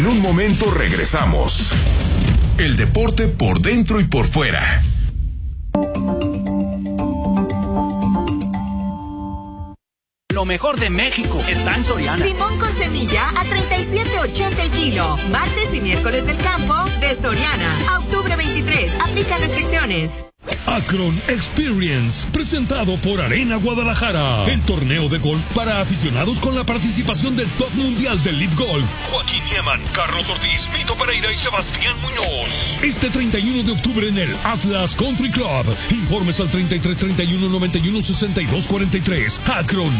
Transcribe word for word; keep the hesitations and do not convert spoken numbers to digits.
En un momento regresamos. El deporte por dentro y por fuera. Lo mejor de México está en Soriana. Limón con semilla a treinta y siete ochenta el kilo. Martes y miércoles del campo de Soriana. A octubre veintitrés. Aplica restricciones. Akron Experience, presentado por Arena Guadalajara. El torneo de golf para aficionados con la participación del top mundial del Lead Golf. Joaquín Niemann, Carlos Ortiz, Mito Pereira y Sebastián Muñoz. Este treinta y uno de octubre en el Atlas Country Club. Informes al treinta y tres treinta y uno noventa y uno sesenta y dos cuarenta y tres. Akron